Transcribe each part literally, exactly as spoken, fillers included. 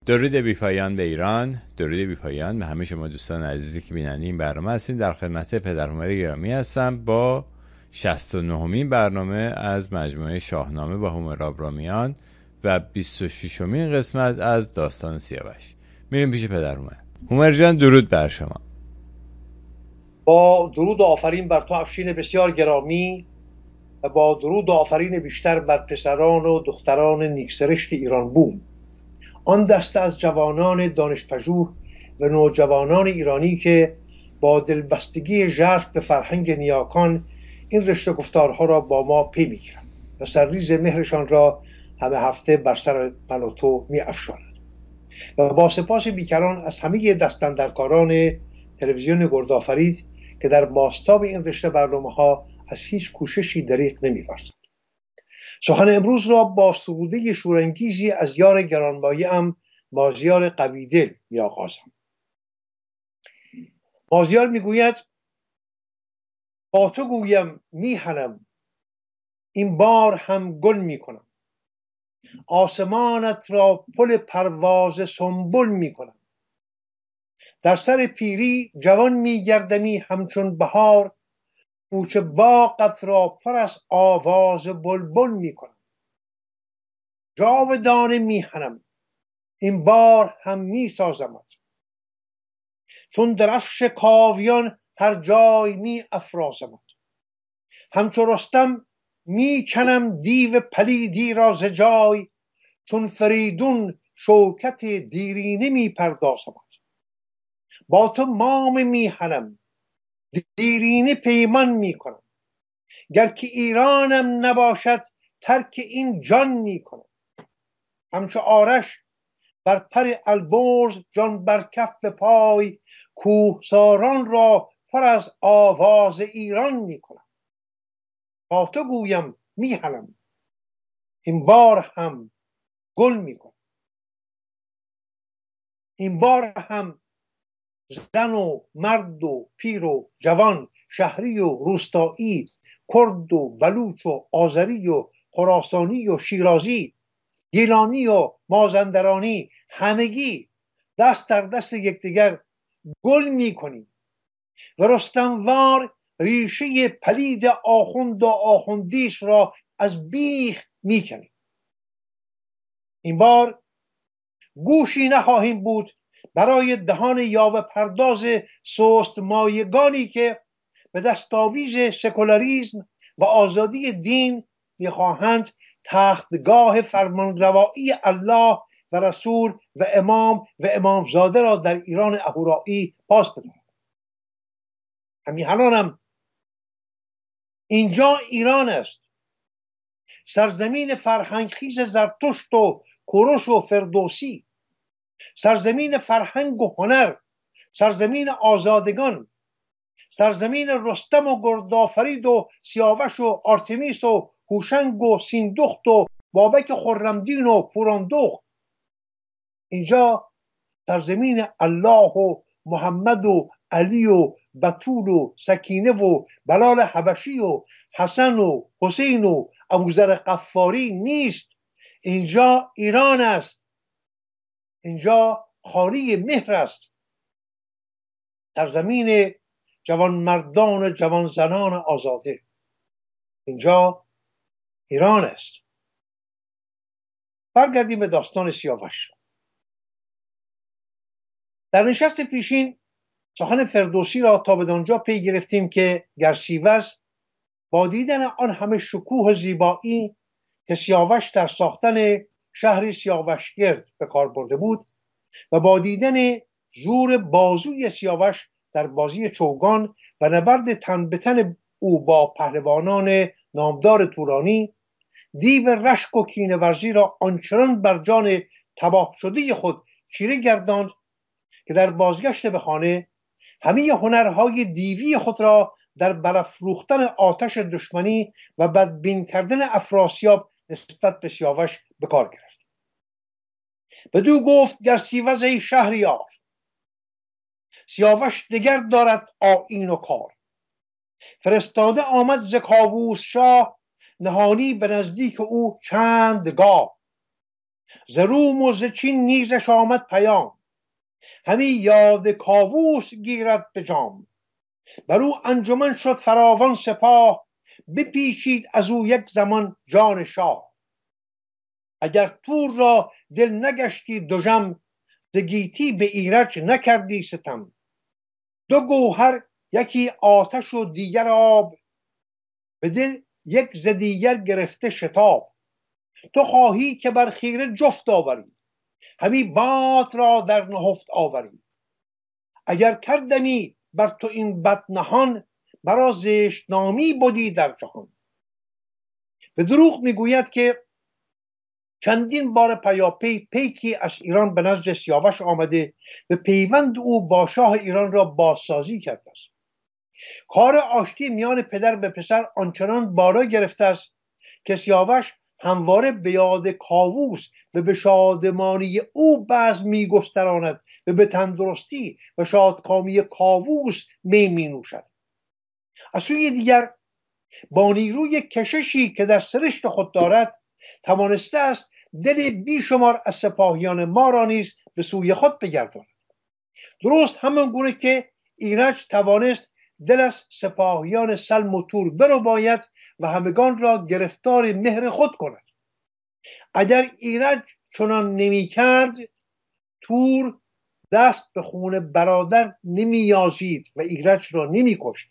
درود بی‌پایان به ایران، درود بی‌پایان به همه شما دوستان عزیزی که بیننده این برنامه هستین. در خدمت پدر هنر گرامی هستم با شصت و نهمین برنامه از مجموعه شاهنامه با هومر آبرامیان و بیست و ششمین قسمت از داستان سیاوش. میریم پیش پدر هنر. هومر جان درود بر شما. با درود و آفرین بر تو افشین بسیار گرامی و با درود و آفرین بیشتر بر پسران و دختران نیکسرشت ایران بوم، آن دسته از جوانان دانشپژوه و نوجوانان ایرانی که با دلبستگی ژرف به فرهنگ نیاکان این رشته گفتارها را با ما پی میگیرند و سرریز مهرشان را همه هفته بر سر من و تو می افشانند. و با سپاس بیکران از همه دستاندرکاران تلویزیون گردآفرید که در بازتاب این رشته برنامه‌ها از هیچ کوششی دریغ نمی‌ورزند. سخن امروز را با سروده شورانگیزی از یار گرانمایه‌ام مازیار قویدل می‌آغازم. مازیار می‌گوید: با تو گویم می‌هنم، این بار هم گل می‌کنم، آسمانت را پل پرواز سنبل می‌کنم، در سر پیری جوان می‌گردمی همچون بهار، کوچه باغت را پر از آواز بلبل می‌کنم، جاودانه می‌هنم، این بار هم می‌سازمت، چون درفش کاویان هر جای می افرازمت، همچو رستم می کنم دیو پلیدی را ز جای، چون فریدون شوکت دیرینه می پردازمت، با تو مام میهنم، دیرینه پیمان می کنم، گر که ایرانم نباشد ترک این جان می کنم، همچو آرش بر پر البرز جان بر کف به پای، کوهساران را پر از آواز ایران می کنم، با تو گویم میهنم، این بار هم گل می کنم، این بار هم زن و مرد و پیر و جوان، شهری و روستایی، کرد و بلوچ و آذری و خراسانی و شیرازی، گیلانی و مازندرانی، همگی دست در دست یکدیگر گل میکنیم و رستموار ریشه پلید آخوند و آخوندیش را از بیخ میکنیم. این بار گوشی نخواهیم بود برای دهان یاوه پرداز سست مایگانی که به دستاویز سکولاریسم و آزادی دین میخواهند تختگاه فرمانروایی الله و رسول و امام و امامزاده را در ایران اهورایی پاس بدهند. همیهنانم، اینجا ایران است، سرزمین فرهنگخیز زرتشت و کوروش و فردوسی، سرزمین فرهنگ و هنر، سرزمین آزادگان، سرزمین رستم و گردآفرید و سیاوش و آرتمیس و هوشنگ و سیندخت و بابک خرمدین و پوراندخت. اینجا سرزمین الله و محمد و علی و بتول و سکینه و بلال حبشی و حسن و حسین و ابوذر غفاری نیست. اینجا ایران است، اینجا خانه مهر است، سرزمین جوان مردان و جوان زنان آزاده. اینجا ایران است. برگردیم به داستان سیاوش. در نشست پیشین سخن فردوسی را تا بدانجا پی گرفتیم که گرسیوز با دیدن آن همه شکوه زیبایی که سیاوش در ساختن شهر سیاوشگرد به کار برده بود و با دیدن زور بازوی سیاوش در بازی چوگان و نبرد تن به تن او با پهلوانان نامدار تورانی، دیو رشک و کینه ورزی را آنچنان بر جان تباه شده خود چیره گرداند که در بازگشت به خانه همه هنرهای دیوی خود را در برافروختن آتش دشمنی و بدبین کردن افراسیاب نسبت به سیاوش به کار گرفت. بدو گفت گرسیوز ای شهریار، سیاوش دگر دارد آیین و کار، فرستاده آمد ز کاووس شاه، نهانی به نزدیک او چند گاه، ز روم و ز چین نیزش آمد پیام، همی یاد کاووس گیرد به جام. بر او انجمن شد فراوان سپاه، بپیچید از او یک زمان جان شاه. اگر تور را دل نگشتی دژم، ز گیتی به ایرج نکردی ستم. دو گوهر یکی آتش و دیگر آب، به دل یک ز دیگر گرفته شتاب. تو خواهی که بر خیره جفت آوری، همی باد را در نهفت آوری. اگر کردمی بر تو این بد نهان، مرا زشت نامی بودی در جهان. به دروغ میگوید که چندین بار پیاپی پیکی از ایران به نزد سیاوش آمده و پیوند او با شاه ایران را بازسازی کرده است. کار آشتی میان پدر به پسر آنچنان بالا گرفته است که سیاوش همواره به یاد کاووس و به شادمانی او بزم میگستراند و به تندرستی و شادکامی کاووس می می نوشد. از سوی دیگر با نیروی کششی که در سرشت خود دارد توانسته است دل بیشمار از سپاهیان ما را نیز به سوی خود بگرداند. درست همان گونه که ایرج توانست دل از سپاهیان سلم و تور برباید و همگان را گرفتار مهر خود کند. اگر ایرج چنان نمی کرد، تور دست به خون برادر نمی یازید و ایرج را نمی کشت.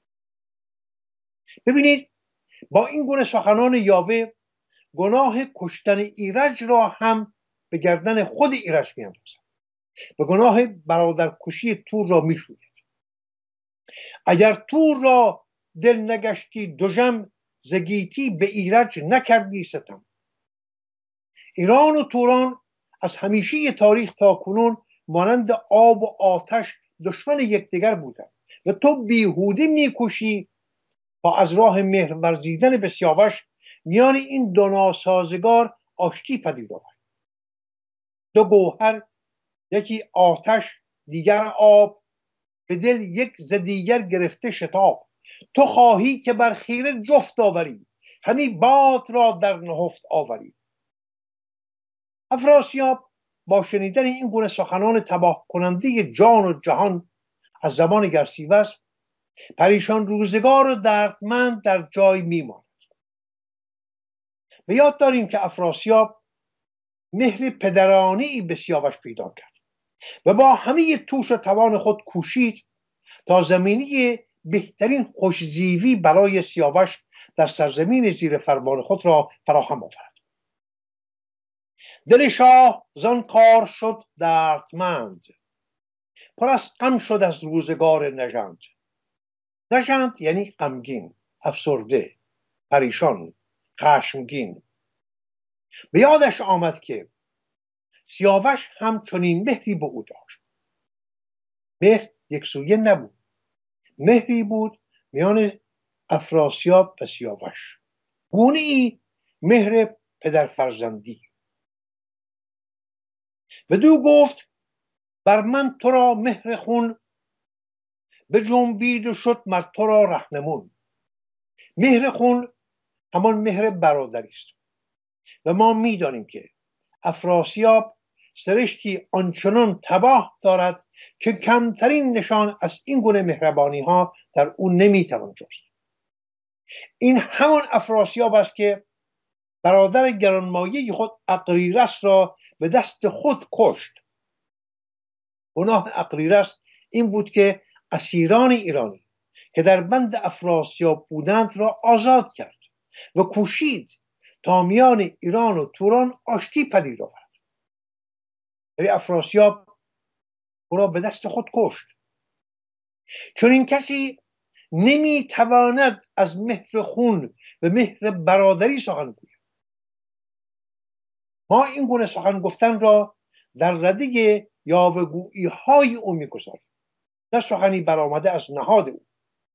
ببینید با این گونه سخنان یاوه گناه کشتن ایرج را هم به گردن خود ایرج می اندازد و گناه برادر کشی تور را می شوید. اگر تور را دل نگشتی دژم، ز گیتی به ایرج نکردی ستم. ایران و توران از همیشه تاریخ تا کنون مانند آب و آتش دشمن یکدیگر بودند و تو بیهوده میکوشی تا از راه مهر ورزیدن به سیاوش میان این دو ناسازگار آشتی پدید آوری. دو گوهر یکی آتش دیگر آب، به دل یک ز دیگر گرفته شتاب. تو خواهی که بر خیره جفت آوری، همی باد را در نهفت آوری. افراسیاب با شنیدن این گونه سخنان تباه کننده جان و جهان از زبان گرسیوس پریشان روزگار و دردمند در جای میماند. و یاد داریم که افراسیاب مهر پدرانه‌ای به سیاوش پیدا کرد و با همه توش و توان خود کوشید تا زمینی بهترین خوشزیوی برای سیاوش در سرزمین زیر فرمان خود را فراهم آورد. دل شاه زان کار شد دردمند، پر از غم شد از روزگار نژند. نژند یعنی غمگین، افسرده، پریشان، خشمگین. به یادش آمد که سیاوش هم چنین مهری به او داشت. مهر یک سویه نبود، مهری بود میان افراسیاب و سیاوش، گونه‌ای مهر پدر فرزندی. و دو گفت بر من تو را مهر خون، به جنبید و شد مر تو را رهنمون. مهر خون همان مهر برادری است و ما میدانیم که افراسیاب سرشتی آنچنان تباه دارد که کمترین نشان از این گونه مهربانی ها در او نمیتوان جست. این همان افراسیاب است که برادر گرانمایه خود اغریرث را به دست خود کشت. گناه اغریرث این بود که اسیران ایرانی که در بند افراسیاب بودند را آزاد کرد و کوشید تا میان ایران و توران آشتی پدید آورد. ولی افراسیاب او را به دست خود کشت. چون این کسی نمیتواند از مهر خون و مهر برادری سخن گوید. ما این گونه سخن گفتن را در رده یاوه‌گویی های او میگذاریم، نه سخنی برآمده از نهاد او.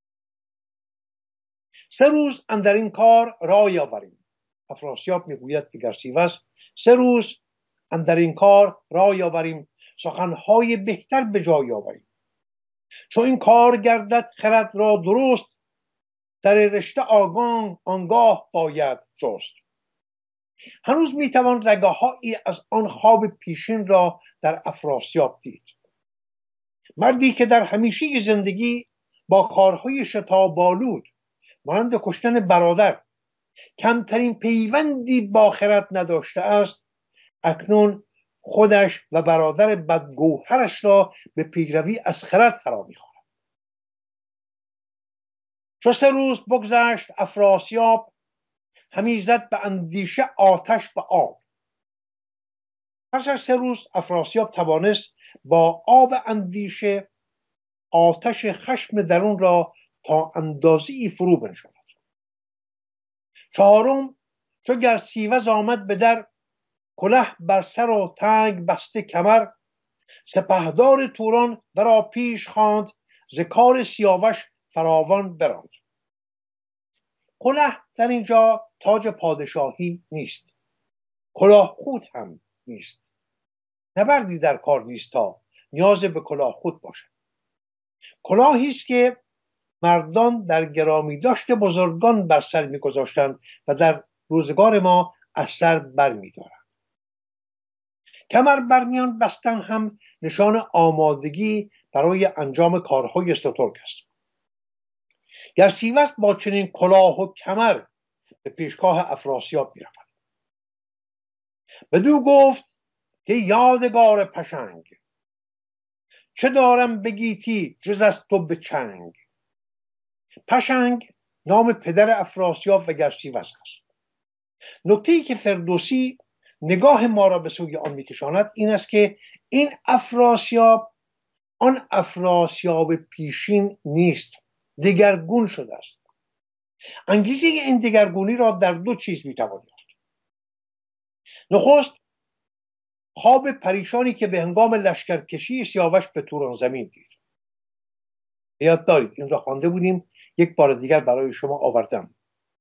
سه روز اندر این کار رای آوریم. افراسیاب میگوید به گرسیوس سه روز اندر این کار رای آوریم، سخنهای بهتر به جای آوریم. چون این کار گردد خرد را درست، در رشته آگاه آنگاه باید جست. هنوز میتوان رگه‌هایی از آن خواب پیشین را در افراسیاب دید. مردی که در همیشه زندگی با کارهای شتاب‌آلود مانند کشتن برادر کمترین پیوندی با خرد نداشته است، اکنون خودش و برادر بدگوهرش را به پیروی از خرد فرا می‌خواند. چو سه روز بگذشت افراسیاب، همی زد به اندیشه آتش به آب. پس از سه روز افراسیاب توانست با آب اندیشه آتش خشم درون را تا اندازه‌ای فرو بنشاند. چهارم، چو گرسیوز آمد به در، کله بر سر و تنگ بسته کمر، سپهدار توران برا پیش خواند، ز کار سیاوش فراوان براند. کله در اینجا تاج پادشاهی نیست، کلاه خود هم نیست. نبردی در کار نیست تا نیاز به کلاه خود باشد. کلاهی است که مردان در گرامی داشت بزرگان بر سر می‌گذاشتند و در روزگار ما از سر بر می‌دارند. کمر بر میان بستن هم نشان آمادگی برای انجام کارهای سترگ است. گرسیوز با چنین کلاه و کمر به پیشگاه افراسیاب می‌رفت. بدو گفت که یادگار پشنگ، چه دارم بگیتی جز از تو به چنگ. پشنگ نام پدر افراسیاب و گرسیوز است. نکته‌ای که فردوسی نگاه ما را به سوی آن می‌کشاند این است که این افراسیاب آن افراسیاب پیشین نیست، دگرگون شده است. انگیزه این دگرگونی را در دو چیز می‌توان یافت. نخست، خواب پریشانی که به هنگام لشکرکشی سیاوش به توران زمین دید. یاد دارید این را خوانده بودیم، یک بار دیگر برای شما آوردم.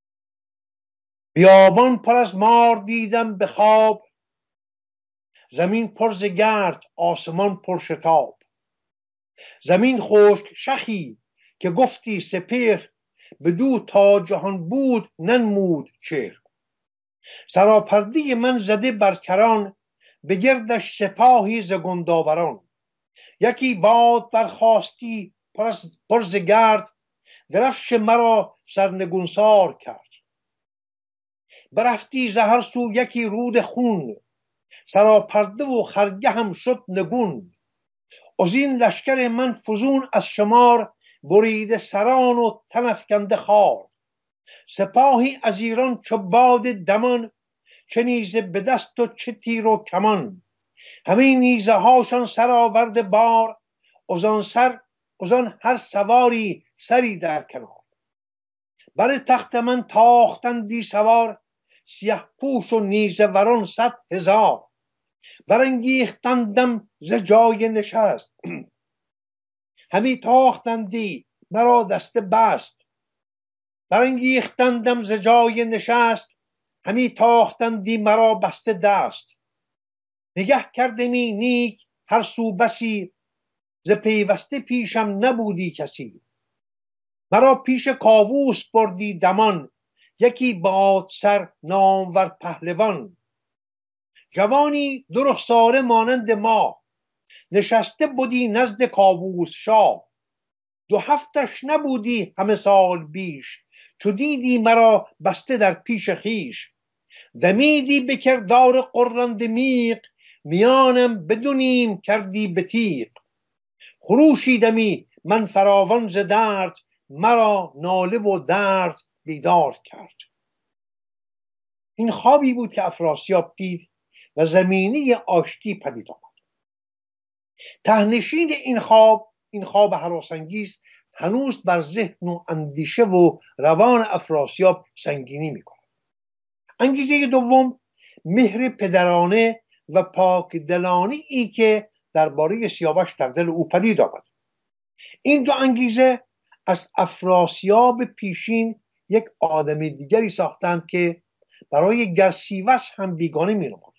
بیابان پر از مار دیدم به خواب، زمین پر ز گرد آسمان پر شتاب. زمین خشک شخی که گفتی سپهر، بدو تا جهان بود ننمود چهر. سراپرده من زده بر کران، به گردش سپاهی ز گنداوران. یکی باد برخاستی پر ز گرد، درفش مرا سرنگونسار کرد. برفتی ز هر سو یکی رود خون، سراپرده و خرگه هم شد نگون. از این لشکر من فزون از شمار، بریده سران و تن افکنده خوار. سپاهی از ایران چو باد دمان، چه نیزه به دست و چه تیر و کمان. همین نیزه هاشان سر آورده بار، از آن سر از آن هر سواری سری در کنار. بر تخت من تاختندی سوار، سیه پوش و نیزه وران صد هزار. برانگیختندم ز جای نشست، همی تاختندی مرا دست بست. برانگیختندم ز جای نشست، همی تاختندی مرا بسته دست. نگه کردمی نیک هر سو بسی، ز پیوسته پیشم نبودی کسی. مرا پیش کاووس بردی دمان، یکی باد سر نامور پهلوان. جوانی دو رخساره مانند ما، نشسته بودی نزد کاووس شاه. دو هفتش نبودی همه سال بیش، چو دیدی مرا بسته در پیش خیش. دمیدی به کردار غرنده میغ، میانم بدو نیم کردی به تیغ. خروشیدمی من فراوان ز درد، مرا ناله و درد بیدار کرد. این خوابی بود که افراسیاب دید و زمینه آشتی پدید آمد. تهنشین این خواب، این خواب هراسانگیز هنوز بر ذهن و اندیشه و روان افراسیاب سنگینی می‌کند. انگیزه دوم، مهر پدرانه و پاک دلانه ای که درباره سیاوش در دل او پدید آمد. این دو انگیزه از افراسیاب پیشین یک آدم دیگری ساختند که برای گرسیوز هم بیگانه می‌نماید.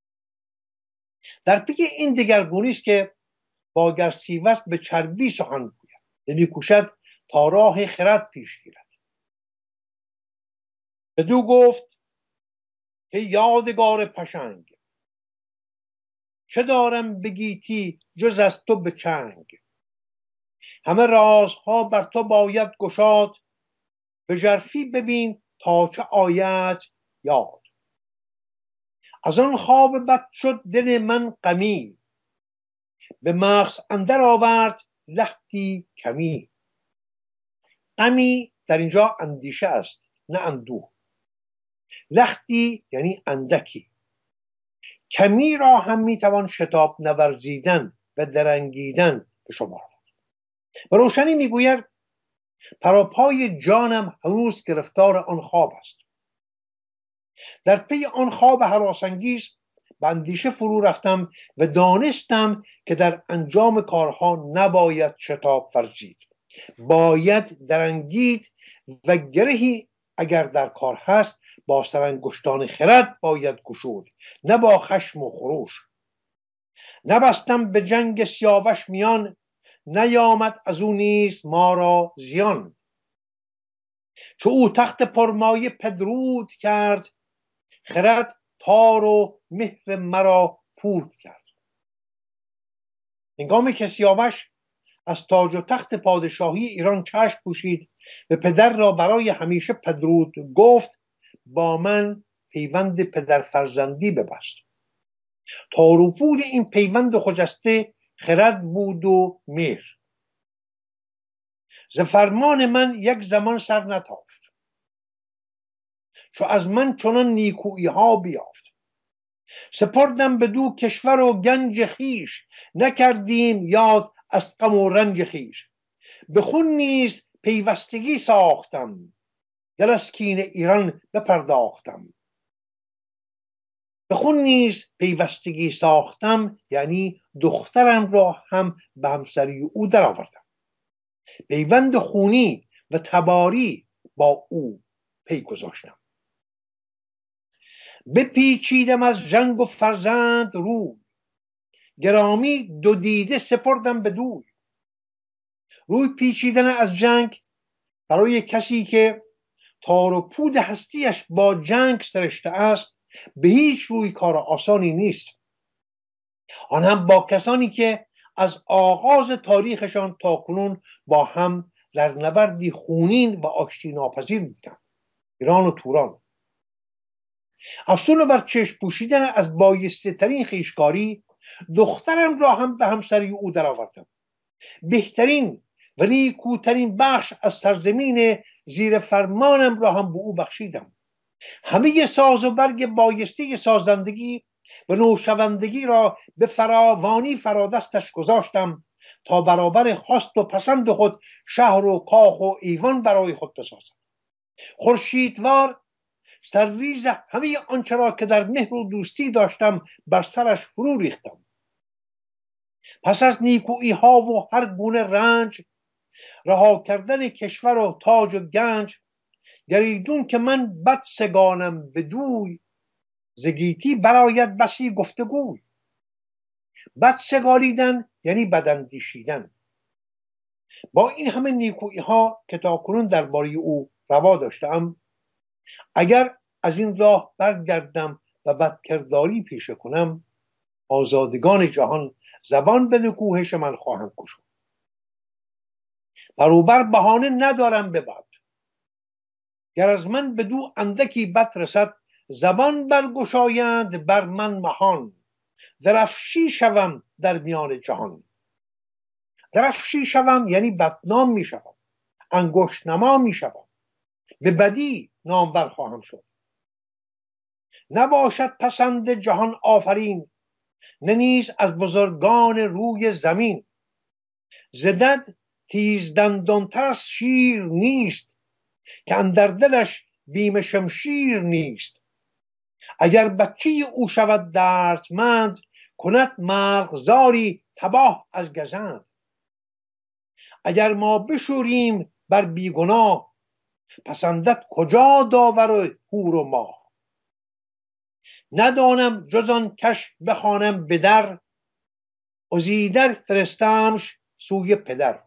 در پی این دگرگونی است که با گرسیوز به چربی سخن گوید، می‌کوشد تا راه خرد پیش گیرد. بدو گفت که یادگار پشنگ، چه دارم بگیتی جز از تو به چنگ. همه رازها بر تو باید گشاد، به ژرفی ببین تا چه آید یاد. از آن خواب بد شد دل من غمی، به مغز اندر آورد لختی کمی. غمی در اینجا اندیشه است نه اندوه. لختی یعنی اندکی. کمی را هم میتوان شتاب نورزیدن و درنگیدن به شمار. و روشنی میگوید پراپای جانم هنوز گرفتار آن خواب است. در پی آن خواب هراسانگیز به اندیشه فرو رفتم و دانستم که در انجام کارها نباید شتاب ورزید، باید درنگید و گرهی اگر در کار هست با سرانگشتان خرد باید گشود، نه با خشم و خروش. نبستم به جنگ سیاوش میان، نیامد از او نیز ما را زیان. چو او تخت پرمایه پدرود کرد، خرد تار و مهر مرا پود کرد. هنگامی که سیاوش از تاج و تخت پادشاهی ایران چشم پوشید و پدر را برای همیشه پدرود گفت، با من پیوند پدر فرزندی ببست. تار و پود این پیوند خجسته خرد بود و مهر. ز فرمان من یک زمان سر نتافت، چو از من چنان نیکویی ها بیافت. سپردم بدو کشور و گنج خیش، نکردیم یاد از غم و رنج خیش. به خون نیز پیوستگی ساختم، دل از کین ایران بپرداختم. به خون نیز پیوستگی ساختم یعنی دخترم را هم به همسری او درآوردم. پیوند خونی و تباری با او پی گذاشتم. بپیچیدم از جنگ و فرزند روی، گرامی دو دیده سپردم بدوی. روی پیچیدن از جنگ برای کسی که تار و پود هستیش با جنگ سرشته است به هیچ روی کار آسانی نیست، آن هم با کسانی که از آغاز تاریخشان تا کنون با هم در نبردی خونین و آشتی ناپذیر بودند، ایران و توران. افسون بر چشم پوشیدن از بایسته ترین خویشکاری، دخترم را هم به همسری او درآوردم. بهترین و نیکوترین بخش از سرزمین زیر فرمانم را هم به او بخشیدم. همه ساز و برگ بایسته سازندگی و نوشوندگی را به فراوانی فرادستش گذاشتم تا برابر خواست و پسند خود شهر و کاخ و ایوان برای خود بسازم. خورشیدوار سرریز همه آنچه را که در مهر و دوستی داشتم بر سرش فرو ریختم. پس از نیکویی ها و هر گونه رنج، رها کردن کشور و تاج و گنج، گریدون که من بد سگانم بدوی، ز گیتی برآید بسی گفتگوی. بد سگالیدن یعنی بداندیشیدن. با این همه نیکویی ها که تاکنون درباره او روا داشتم، اگر از این راه برگردم و بدکرداری پیشه کنم، آزادگان جهان زبان به نکوهش من خواهند گشود. بروبر بهانه ندارم به بد، گر از من بدو اندکی بد رسد، زبان برگشایند بر من مهان، درفشی شوم در میان جهان. درفشی شوم یعنی بدنام می شوم، انگشت نما می شوم، به بدی نامور خواهم شد. نباشد پسند جهان آفرین، نه نیز از بزرگان روی زمین. زدد تیز دندانتر از شیر نیست، که اندر دلش بیم شمشیر نیست. اگر بچه او شود دردمند، کند مرغزاری تباه از گزند. اگر ما بشوریم بر بیگناه، پسندد کجا داور و هور و ماه. ندانم جز آن کش بخوانم به در، عزیدر فرستمش سوی پدر.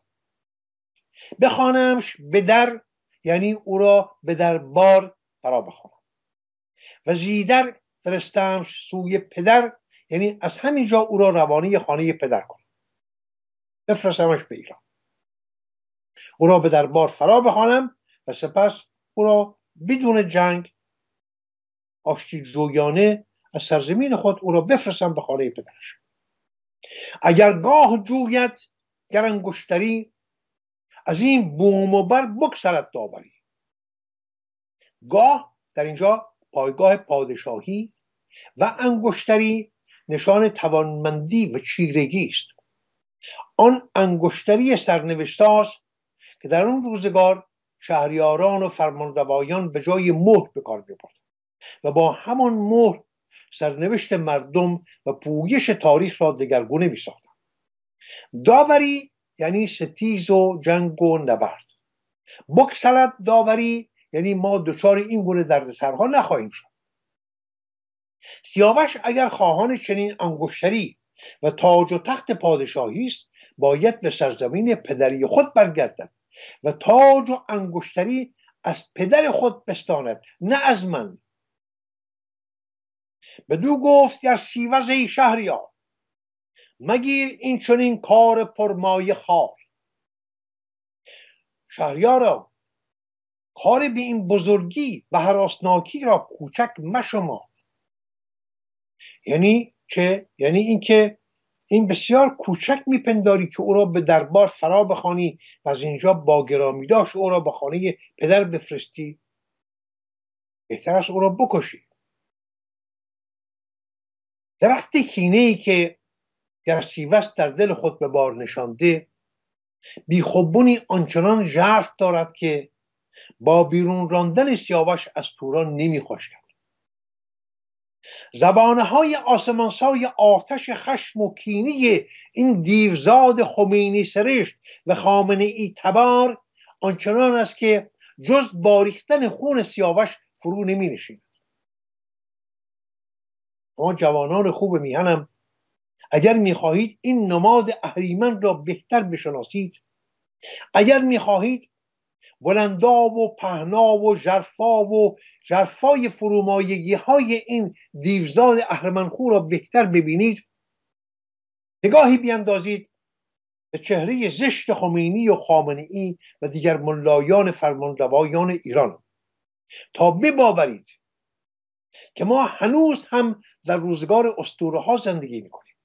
بخوانمش به در یعنی او را به دربار فرا بخوانم. و زیدر فرستم سوی پدر، یعنی از همین جا او را روانه خانه پدر کنم، بفرستمش به ایران، او را به دربار فرا بخوانم و سپس او را بدون جنگ آشتی جویانه از سرزمین خود او را بفرستم به خانه پدرش. اگر گاه جوید گر انگشتری، از این بوم و بر بگسلد داوری. گاه در اینجا پایگاه پادشاهی و انگشتری نشان توانمندی و چیرگی است. آن انگشتری سرنوشته است که در اون روزگار شهریاران و فرمانروایان به جای مهر به کار می‌بردند و با همان مهر سرنوشت مردم و پویش تاریخ را دگرگونه می‌ساختند. داوری یعنی ستیز و جنگ و نبرد. بگسلد داوری یعنی ما دچار این گونه دردسرها نخواهیم شد. سیاوش اگر خواهان چنین انگشتری و تاج و تخت پادشاهی است، باید به سرزمین پدری خود برگردد و تاج و انگشتری از پدر خود بستاند، نه از من. بدو گفت گر سیوز ای شهریار، مگیر این چنین کار پرمایه خوار. شهریارا، کار به این بزرگی و هراسناکی را کوچک مشمار. یعنی چه؟ یعنی اینکه این بسیار کوچک میپنداری که او را به دربار فرا بخوانی و از اینجا با گرامی داشت او را به خانه پدر بفرستی. بهتر است او را بکشی. درخت کینه‌ای که گرسیوس در دل خود به بار نشانده، بیخوبونی آنچنان ژرف دارد که با بیرون راندن سیاوش از توران نمیخوشد. زبانهای آسمانسای آتش خشم و کینی این دیوزاد خمینی سرشت و خامنه ای تبار آنچنان است که جز باریختن خون سیاوش فرو نمی نشیند. ما جوانان خوب میهنم، اگر میخواهید این نماد اهریمن را بهتر بشناسید، اگر میخواهید بلندا و پهنا و ژرفا و ژرفای فرومایگی های این دیوزاد اهرمنخو را بهتر ببینید، نگاهی بیندازید به چهره زشت خمینی و خامنه‌ای و دیگر ملایان فرمانروایان ایران تا بباورید که ما هنوز هم در روزگار اسطوره ها زندگی میکنیم،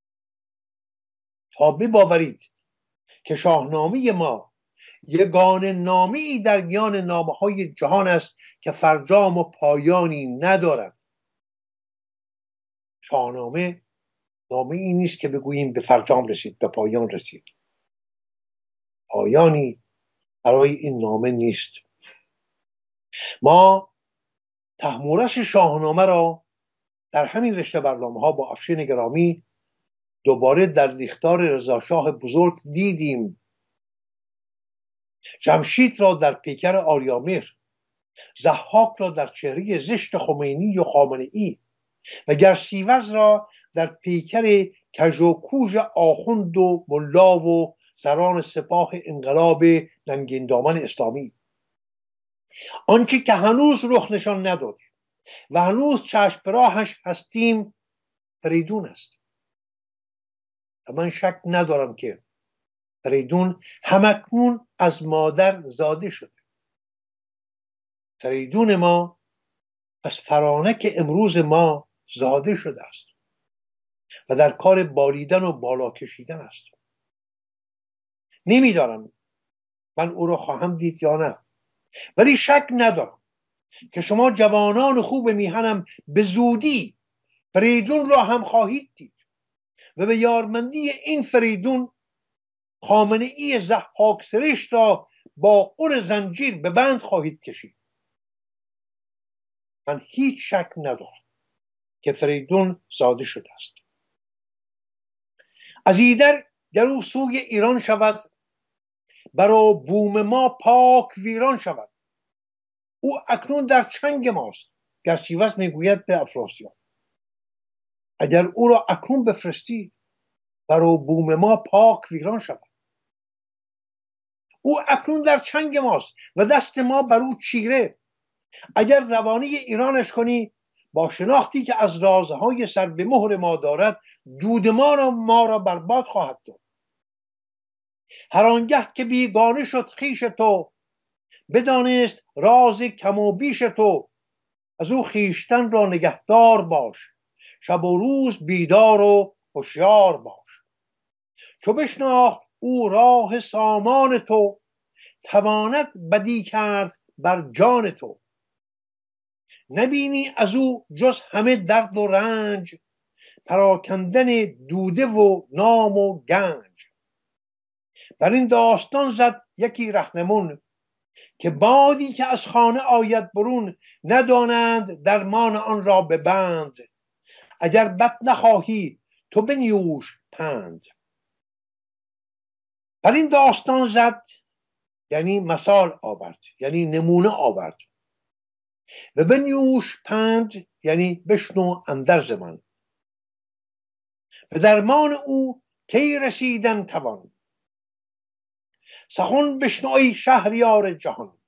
تا بباورید که شاهنامه ما یگانه نامه‌ای در میان نامه‌های جهان است که فرجام و پایانی ندارد. شاهنامه نامه‌ای نیست که بگوییم به فرجام رسید، به پایان رسید. پایانی برای این نامه نیست. ما تحمورس شاهنامه را در همین رشته برنامه‌ها با افشین گرامی دوباره در ریختار رضاشاه بزرگ دیدیم. جمشید را در پیکر آریامهر، ضحاک را در چهره زشت خمینی و خامنه‌ای و گرسیوز را در پیکر کژ و کوژ آخوند و ملا و سران سپاه انقلاب ننگین دامن اسلامی. آنچه که هنوز رخ نشان نداده و هنوز چشم به راهش هستیم فریدون است. و من شک ندارم که فریدون همکنون از مادر زاده شده. فریدون ما از فرانک امروز ما زاده شده است و در کار بالیدن و بالا کشیدن است. نمیدارم من او را خواهم دید یا نه، ولی شک ندارم که شما جوانان خوب میهنم به زودی فریدون را هم خواهید دید و به یارمندی این فریدون خامنه‌ای ضحاک سرشت را با قر زنجیر به بند خواهید کشید. من هیچ شک ندارم که فریدون زاده شده است. از ایدر گر او سوی ایران شود، برا بوم ما پاک ویران شود. او اکنون در چنگ ماست. گرسیوس میگوید به افراسیاب اگر او را اکنون بفرستی برا بوم ما پاک ویران شود. او اکنون در چنگ ماست و دست ما بر او چیره. اگر روانه ایرانش کنی با شناختی که از رازهای سر به مهر ما دارد دود ما را ما را برباد خواهد داد. هر آنگه که بیگانه شد خویش تو، بدانست راز کم و بیش تو. از او خویشتن را نگهدار باش، شب و روز بیدار و هوشیار باش. چو بشناخت او راه سامان تو، تواند بدی کرد بر جان تو. نبینی از او جز همه درد و رنج، پراکندن دوده و نام و گنج. بر این داستان زد یکی رهنمون، که بادی که از خانه آید برون، ندانند درمان آن را به بند. اگر بد نخواهی تو بنیوش پند. بر این داستان زد یعنی مثال آورد، یعنی نمونه آورد. و بنیوش پند یعنی بشنو اندرز من. به درمان او کی رسیدن توان، سخن بشنو ای شهریار جهان.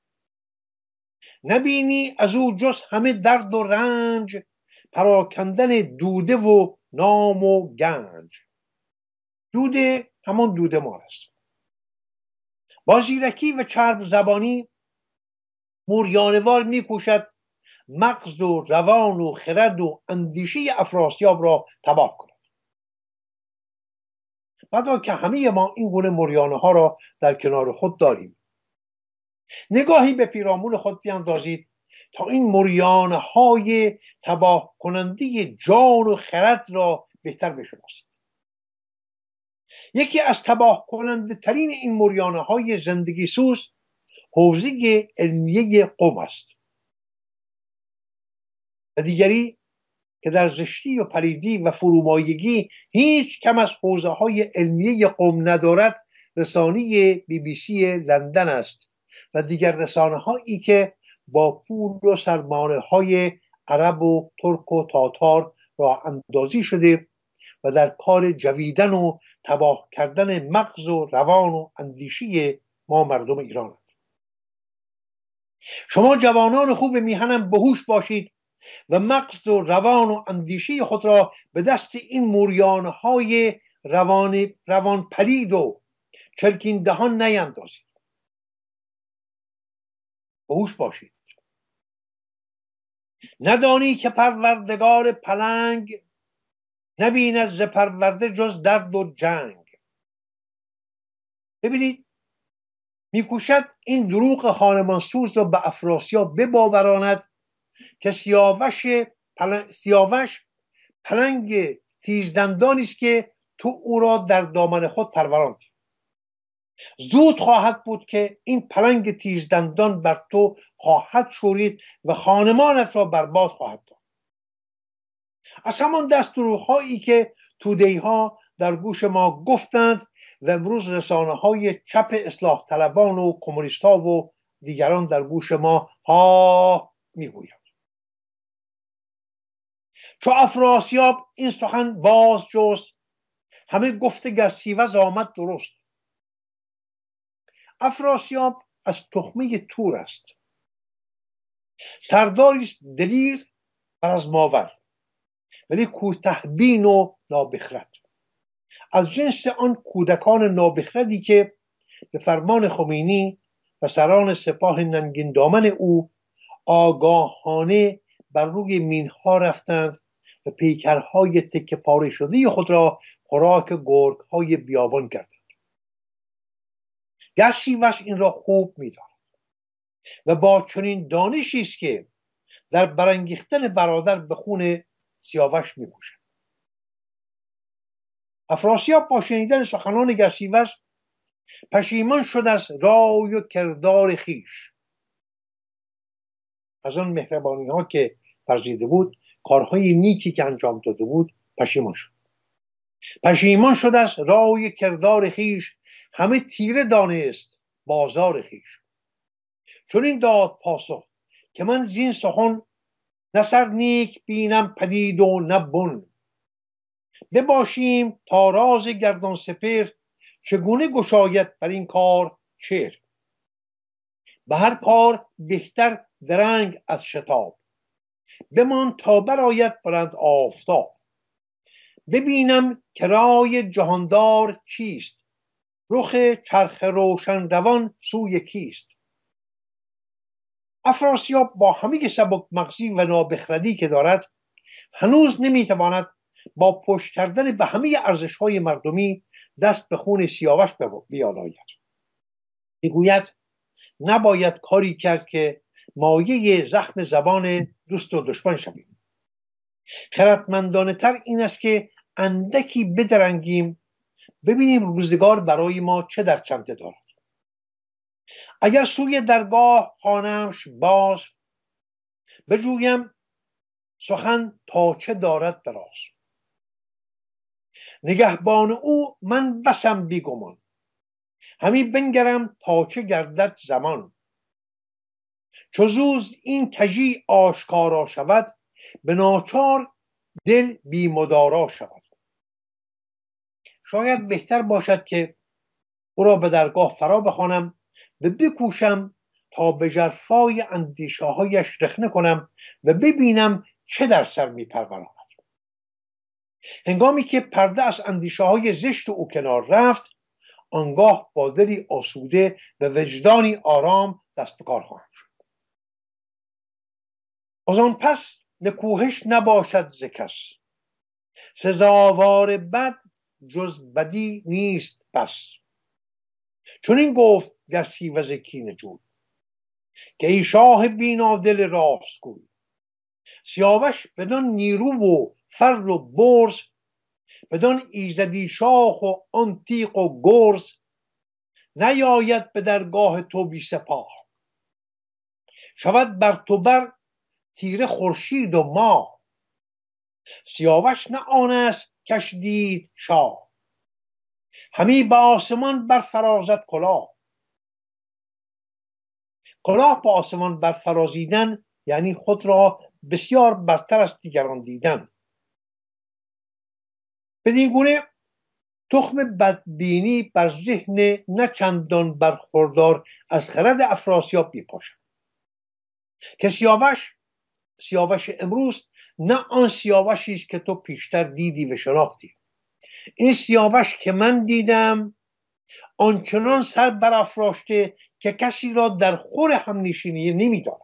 نبینی از او جز همه درد و رنج، پراکندن دوده و نام و گنج. دوده همان دوده مار است. با زیرکی و چرب زبانی موریانوار میکوشد مغز و روان و خرد و اندیشه افراسیاب را تباه کند. بعد که همه ما این گونه موریانه ها را در کنار خود داریم، نگاهی به پیرامون خود بیاندازید تا این موریانه های تباه کننده جان و خرد را بهتر بشناسید. یکی از تباه کننده ترین این موریانه های زندگی سوز حوزه علمیه قم است و دیگری که در زشتی و پلیدی و فرومایگی هیچ کم از حوزه های علمیه قم ندارد رسانه بی بی سی لندن است و دیگر رسانه هایی که با پول و سرمایه های عرب و ترک و تاتار راه اندازی شده و در کار جویدن و تباه کردن مغز و روان و اندیشه ما مردم ایران. شما جوانان خوب میهنم بهوش باشید و مغز و روان و اندیشه خود را به دست این موریانه های روان, روان پلید و چرکین دهان نیندازید. بهوش باشید. ندانی که پروردگار پلنگ، نبیند ز پرورده جز درد و جنگ. ببینید میکوشد این دروغ خانمانسوز را به افراسیاب بباوراند که سیاوش پلنگ, سیاوش پلنگ تیزدندانی است که تو او را در دامن خود پروراندی. زود خواهد بود که این پلنگ تیزدندان بر تو خواهد شورید و خانمانت را برباد خواهد داد. از همان دست دروغ‌هایی که توده‌ها در گوش ما گفتند و امروز رسانه های چپ اصلاح طلبان و کمونیست ها و دیگران در گوش ما ها میگویند. چو افراسیاب این سخن باز جست، همه گفته گر سیوز آمد درست. افراسیاب از تخمه تور است، سرداری است دلیر بر از ماور، ولی کوته بین و نابخرد، از جنس آن کودکان نابخردی که به فرمان خمینی و سران سپاه ننگین دامن او آگاهانه بر روی مینها رفتند و پیکرهای تکه پاره شده خود را خوراک گرگ‌های بیابان کردند. گر سیاوش این را خوب می‌داند و با چنین دانشی است که در برانگیختن برادر به خون سیاوش می‌کوشد. افراسیاب با شنیدن سخنان گرسیوش پشیمان شد از رای و کردار خیش. از آن مهربانی ها که ورزیده بود، کارهای نیکی که انجام داده بود پشیمان شد. پشیمان شد از رای کردار خیش، همه تیره دانست بازار خیش. چون این داد پاسخ که من زین سخن، نه سر نیک بینم پدید و نه بن. بباشیم تا راز گردان سپهر، چگونه گشاید بر این کار چهر. به هر کار بهتر درنگ از شتاب، بمان تا برآید بلند آفتاب. ببینم که رای جهاندار چیست، رخ چرخ روشن روان سوی کیست. افراسیاب با همه سبک مغزی و نابخردی که دارد هنوز نمیتواند با پشت کردن به همه ارزش‌های مردمی دست به خون سیاوش بیالاید. میگوید نباید کاری کرد که مایه زخم زبان دوست و دشمن شویم. خردمندانه تر این است که اندکی بدرنگیم، ببینیم روزگار برای ما چه در چنته دارد. اگر سوی درگاه خوانمش باز، بجویم سخن تا چه دارد دراز. نگهبان او من بسم بیگمان، همی بنگرم تا چه گردد زمان. چو زوز این کژی آشکارا شود، به ناچار دل بی مدارا شود. شاید بهتر باشد که او را به درگاه فرا بخوانم و بکوشم تا به ژرفای اندیشه هایش رخنه کنم و ببینم چه در سر می پروراند. هنگامی که پرده از اندیشه های زشت او کنار رفت، آنگاه با دلی آسوده و وجدانی آرام دست به کار خواهم شد. از آن پس نکوهش نباشد ز کس، سزاوار بد جز بدی نیست بس. چون این گفت در سیوز کینه جوی، که ای شاه بینادل راست گوی. سیاوش بدان نیرو و فر و برز، بدان ایزدی شاه و آن تیغ و گرز. نیاید به درگاه تو بی سپاه، شود بر تو بر تیره خورشید و ماه. سیاوش نه آن است کش دید شاه، همی به آسمان بر فرازد کلاه. کلاه به آسمان بر فرازیدن یعنی خود را بسیار برتر از دیگران دیدن. بدین گونه تخم بدبینی بر ذهن نه چندان برخوردار از خرد افراسیاب میپاشد که سیاوش سیاوش امروز نه آن سیاوشی است که تو پیشتر دیدی و شناختی. این سیاوش که من دیدم آنچنان سر برافراشته که کسی را در خور هم نشینی نمیداند.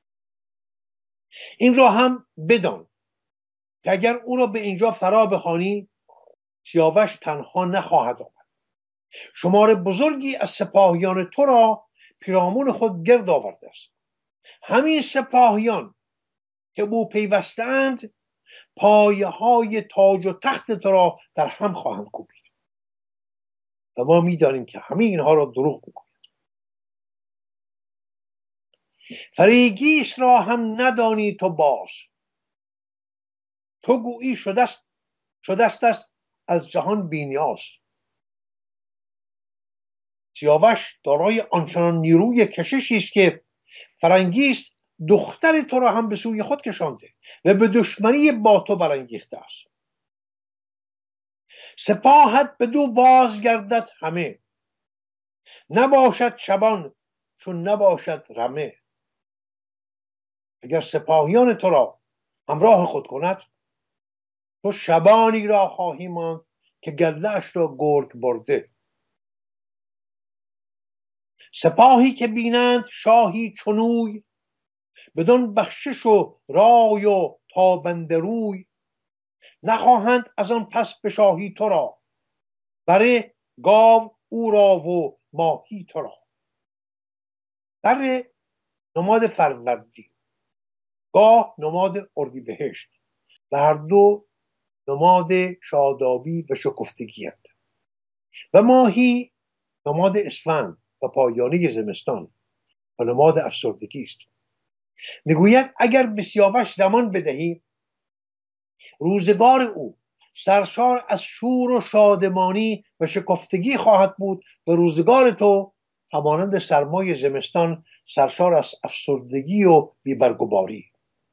این را هم بدان که اگر او را به اینجا فرا بخوانی، سیاوش تنها نخواهد آمد. شمار بزرگی از سپاهیان تو را پیرامون خود گرد آورده است. همین سپاهیان که به او پیوستند پایه های تاج و تخت تو را در هم خواهند کوبید. و ما میدانیم که همه اینها را دروغ میگوید. فریگیس را هم ندانی تو باز، تو گویی شدست شدست است از جهان بی‌نیاز. سیاوش دارای آنچنان نیروی کششی است که فرنگیس دختر تو را هم به سوی خود کشانده و به دشمنی با تو برانگیخته است. سپاهت بدو بازگردد همه، نباشد شبان چون نباشد رمه. اگر سپاهیان تو را همراه خود کند، تو شبانی را خواهی ماند که گله‌اش را گرگ برده. سپاهی که بینند شاهی چنوی، بدون بخشش و رای و تابنده روی. نخواهند از آن پس به شاهی تو را، بره گاو او را و ماهی تو را. بره نماد فروردین، گاه نماد اردیبهشت و هر دو نماد شادابی و شکفتگی هست. و ماهی نماد اسفند و پایانه زمستان و نماد افسردگی است. میگوید اگر به سیاوش زمان بدهی، روزگار او سرشار از شور و شادمانی و شکفتگی خواهد بود و روزگار تو همانند سرمای زمستان سرشار از افسردگی و بی‌برگ‌وباری.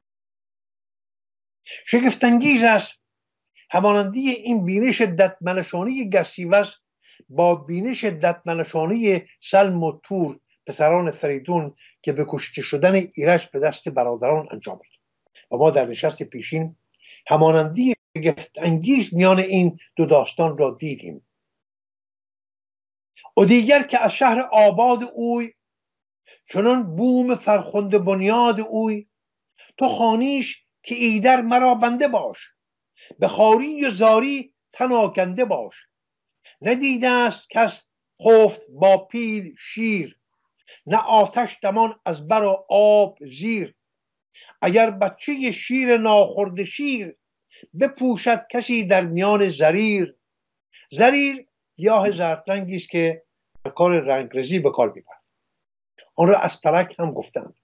شگفت‌انگیز است همانندی این بینش ددمنشانه گرسیوز با بینش ددمنشانه سلم و تور پسران فریدون که به کشته شدن ایرج به دست برادران انجامید. و ما در نشست پیشین همانندی شگفت انگیز میان این دو داستان را دیدیم. و دیگر که از شهر آباد اوی چنان بوم فرخنده بنیاد اوی، تو خانیش که ایدر مرا بنده باش، به خواری و زاری تن آکنده باش. ندیده است کس خفت با پیل شیر، نه آتش دمان از بر و آب زیر. اگر بچه شیر ناخورده شیر، بپوشد کسی در میان زریر. زریر گیاه زردرنگی است که در کار رنگرزی به کار میبرد. آن را از ترک هم گفتند.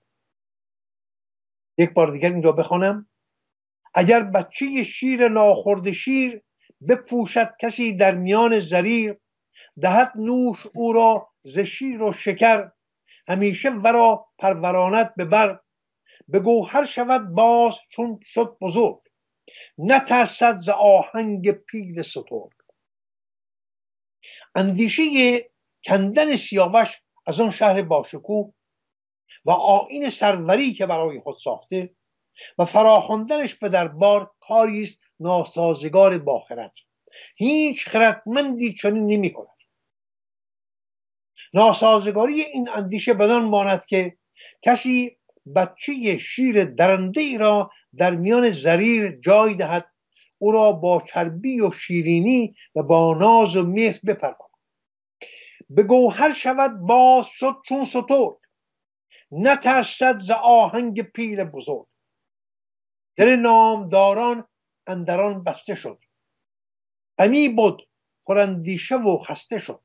یک بار دیگر این را بخوانم: اگر بچه شیر ناخورده شیر، بپوشد کسی در میان زریر. دهد نوش او را ز شیر و شکر، همیشه ورا پروراند به بر. به گوهر شود باز چون شد بزرگ، نترسد ز آهنگ پیل سترگ. اندیشه کندن سیاوش از آن شهر باشکوه و آیین سروری که برای خود ساخته و فراخواندنش به دربار کاری است ناسازگار با خرد. هیچ خردمندی چنین نمی کند. ناسازگاری این اندیشه بدان ماند که کسی بچه شیر درنده ای را در میان زریر جای دهد، او را با چربی و شیرینی و با ناز و مهر بپرواند. به گوهر شود باز شد چون سترگ، نترسد ز آهنگ پیل بزرگ. دل نامداران اندران بسته شد، غمی بود پراندیشه و خسته شد.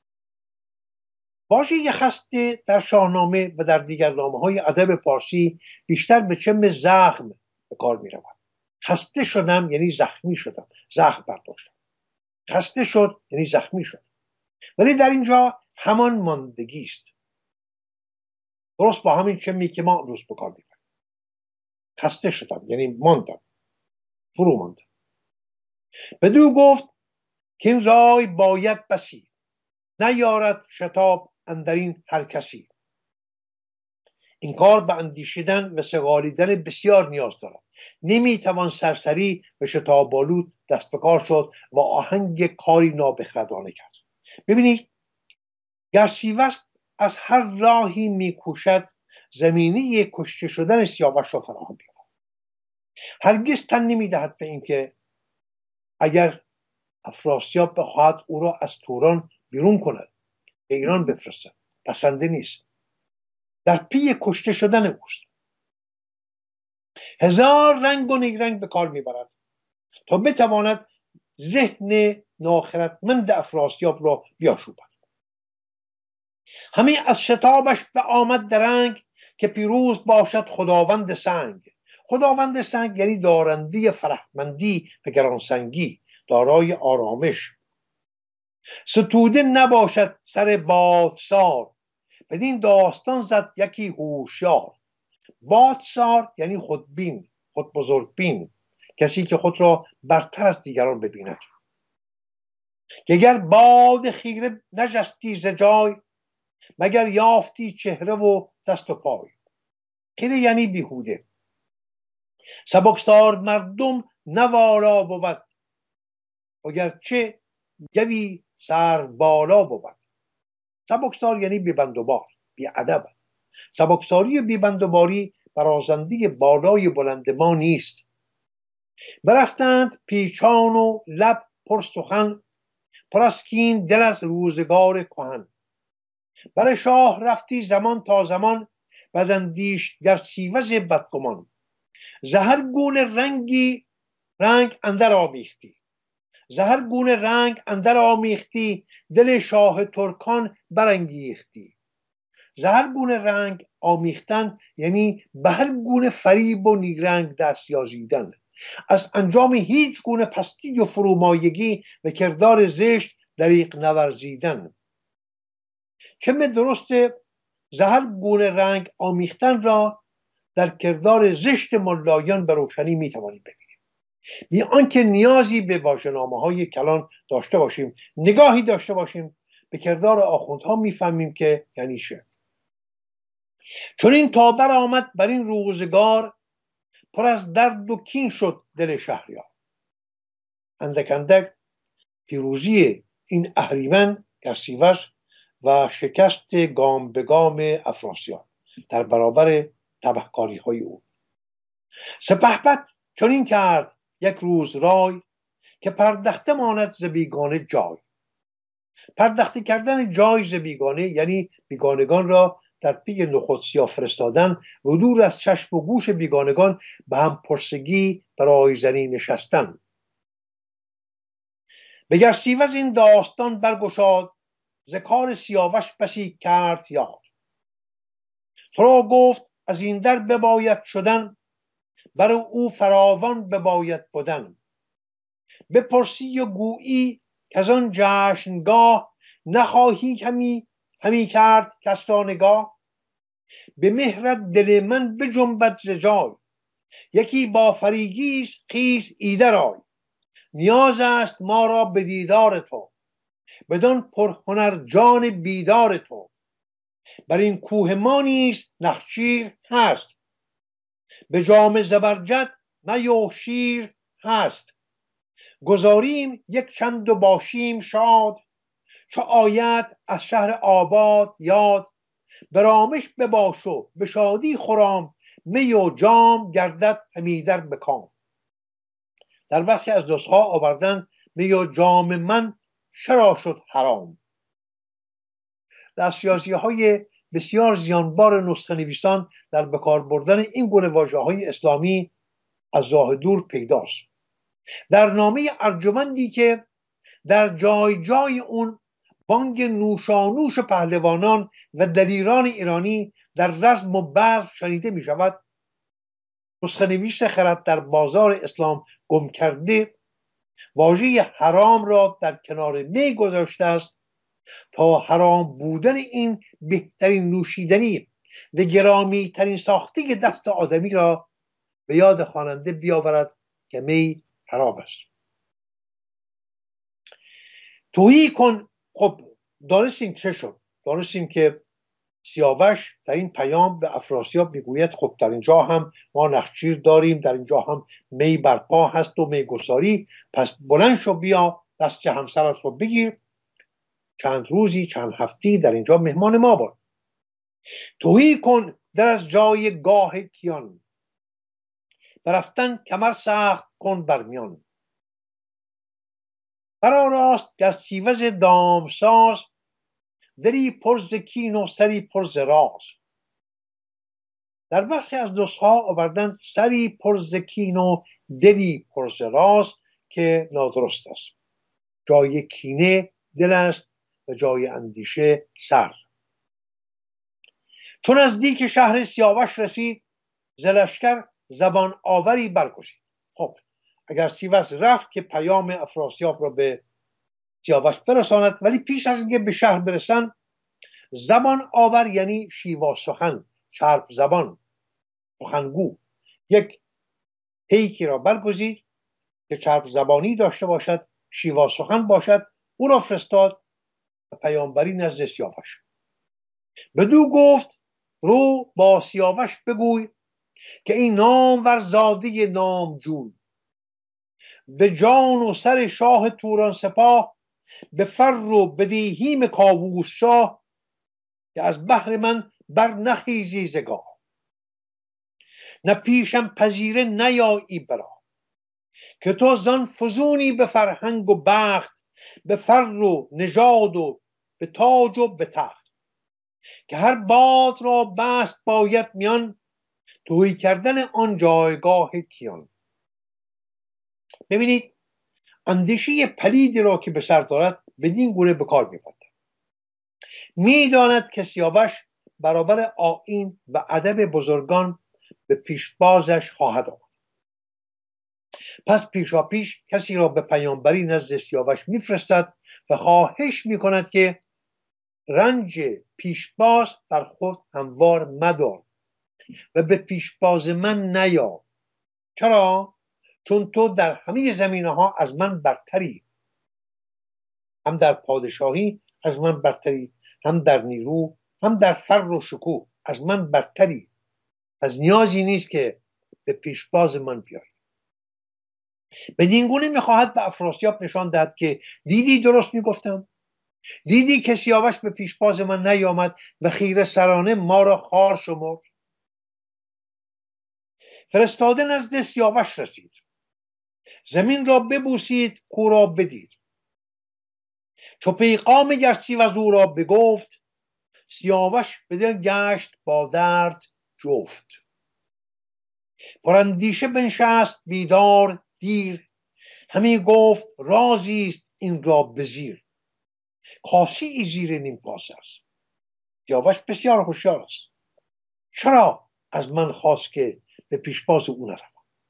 واژه خسته در شاهنامه و در دیگر نامه‌های ادب پارسی بیشتر به چم زخم به کار می رود. خسته شدم یعنی زخمی شدم، زخم برداشتم. خسته شد یعنی زخمی شد. ولی در اینجا همان ماندگی است، درست با همین چمی که ما امروز به کار می بریم. خسته شدم یعنی ماندم، فرو ماندم. بدو گفت که این رای باید بسی، نیارد شتاب اندرین هر کسی. این کار به اندیشیدن و سگالیدن بسیار نیاز دارد. نمیتوان سرسری به شتاب‌آلود دست به کار شد و آهنگ کاری نابخردانه کرد. ببینید، گر سیاوش از هر راهی میکوشد زمینه کشته شدن سیاوش را فراهم بیاورد. هرگز تن نمیدهد به اینکه اگر افراسیاب بخواهد او را از توران بیرون کند، به ایران بفرستد، پسنده نیست. در پی کشته شدن اوست. هزار رنگ و نیرنگ به کار میبرد تا بتواند ذهن ناخردمند افراسیاب را بیاشوبد. همه از شتابش به آمد درنگ، که پیروز باشد خداوند سنگ. خداوند سنگ یعنی دارنده فرهمندی و گرانسنگی، دارای آرامش. ستوده نباشد سر بادسار، بدین داستان زد یکی هوشیار. بادسار یعنی خودبین، خود بزرگبین، کسی که خود را برتر از دیگران ببیند. که گر باد خیره نجستی ز جای، مگر یافتی چهره و دست و پای. خیره یعنی بیهوده. سبکسار مردم نوالا بود، وگرچه گوی سر بالا بود. سبکسار یعنی بیبند و بار، بی ادب. سبکساری و بیبند و باری برازنده بالای بلند ما نیست. برفتند پیچان و لب پر سخن، پر از کین دل از روزگار کهن. بر شاه رفتی زمان تا زمان، بداندیش گر سیوز بدگمان. ز هر گونه رنگی رنگ اندر آمیختی، ز هر گونه رنگ اندر آمیختی. دل شاه ترکان برانگیختی. ز هر گونه رنگ آمیختن یعنی به هر گونه فریب و نیرنگ دست یازیدن، از انجام هیچ گونه پستی و فرومایگی و کردار زشت دریغ نورزیدن. چه درسته ز هر گونه رنگ آمیختن را در کردار زشت ملایان به روشنی میتوانیم ببینیم، بی آنکه نیازی به واژه‌نامه‌های کلان داشته باشیم. نگاهی داشته باشیم به کردار آخوندها میفهمیم که یعنی چه. چون این تا بر آمد بر این روزگار، پر از درد و کین شد دل شهریار. اندک اندک پیروزی این اهریمن گرسیوس و شکست گام به گام افراسیاب در برابر تبهکاری های او. سپهبد چنین کرد یک روز رای، که پردخته ماند ز بیگانه جای. پردخته کردن جای ز بیگانه یعنی بیگانگان را در پی نخودسیا فرستادن و دور از چشم و گوش بیگانگان به هم پرسگی برای زنی نشستن. به گرسیوز این داستان برگشاد، ز کار سیاوش بسی کرد یاد. تو را گفت از این در بباید شدن، بر او فراوان بباید بدن. بپرسی و گویی که از آن جشنگاه، نخواهی همی همی کرد کس را نگاه. به مهرت دل من بجنبد ز جای، یکی با فریگیز خیز ایدر آی. نیاز است ما را به دیدار تو، بدان پرهنر جان بیدار تو. بر این کوه ما نیز نخچیر هست، به جام زبرجد می و شیر هست. گذاریم یک چند و باشیم شاد، چو آید از شهر آباد یاد. به رامش بباش و به شادی خرام، می و جام گردد همی در به کام. در برخی از نسخه‌ها آوردن می و جام من چرا شد حرام. در سیاسی های بسیار زیانبار نسخه نویسان در بکار بردن این گونه واژه های اسلامی از راه دور پیداست. در نامه ارجمندی که در جای جای اون بانگ نوشانوش پهلوانان و دلیران ایرانی در رزم و بزم شنیده می شود، نسخه نویس خرد در بازار اسلام گم کرده واژه حرام را در کنار می گذاشته است تا حرام بودن این بهترین نوشیدنی و گرامی ترین ساخته دست آدمی را به یاد خواننده بیاورد که می حرام است. تویی کن. خب دانستیم چه شد؟ دانستیم که سیاوش در این پیام به افراسیاب میگوید خب در اینجا هم ما نخچیر داریم، در اینجا هم می برپا هست و می گساری، پس بلند شو بیا دست همسرت رو بگیر، چند روزی چند هفتی در اینجا مهمان ما باش. تویی کن در از جای گاه کیان، برفتن کمر سخت کن برمیان. برا راست گرسیوز دامساز، دلی پر ز کین و سری پر ز راز. در برخی از نسخه ها آوردن سری پر ز کین و دلی پر ز راز که نادرست است. جای کینه دل است و جای اندیشه سر. چون از نزدیک شهر سیاوش رسید، ز لشکر زبان آوری برگزید. خب اگر سیاوش رفت که پیام افراسیاب را به سیاوش برساند، ولی پیش از اینکه به شهر برسن زبان آور یعنی شیوا سخن، چرب زبان، سخنگو، یک پیکی را برگزید که چرب زبانی داشته باشد، شیوا سخن باشد. او را فرستاد و پیامبری نزد سیاوش. بدو گفت رو با سیاوش بگوی که این نامور زاده نامجوی، به جان و سر شاه توران سپاه، به فر و به دیهیم کاووس شاه، که از بهر من بر نخیزی ز گاه. نه پیشم پذیره نیایی برا، که تو زان فزونی به فرهنگ و بخت، به فر و نژاد و به تاج و به تخت. که هر باد را بست باید میان، تویی کردن آن جایگاه کیان. ببینید اندیشه پلیدی را که به سر دارد بدین گونه به کار میبرد. میداند که سیاوش برابر آیین و ادب بزرگان به پیشبازش خواهد آمد. پس پیشا پیش کسی را به پیامبری نزد سیاوش میفرستد و خواهش میکند که رنج پیشباز بر خود هموار مدار و به پیشباز من نیا. چرا؟ چون تو در همه زمینه‌ها از من برتری، هم در پادشاهی از من برتری، هم در نیرو، هم در فر و شکوه از من برتری. پس نیازی نیست که به پیشباز من بیایید. بدین گونه میخواهد به افراسیاب نشان دهد که دیدی درست میگفتم، دیدی که سیاوش به پیشباز من نیامد و خیره سرانه ما را خوار شمرد. فرستاده نزد سیاوش رسید، زمین را ببوسید، کو را بدید. چو پیغام گرسیوز او را بگفت، سیاوش به دل گشت با درد جفت. پراندیشه بنشست بیدار دیر، همی گفت رازی است این را بزیر. کاسی ای زیر نیم کاسه است. سیاوش بسیار هوشیار است. چرا از من خواست که به پیشباز او نروم؟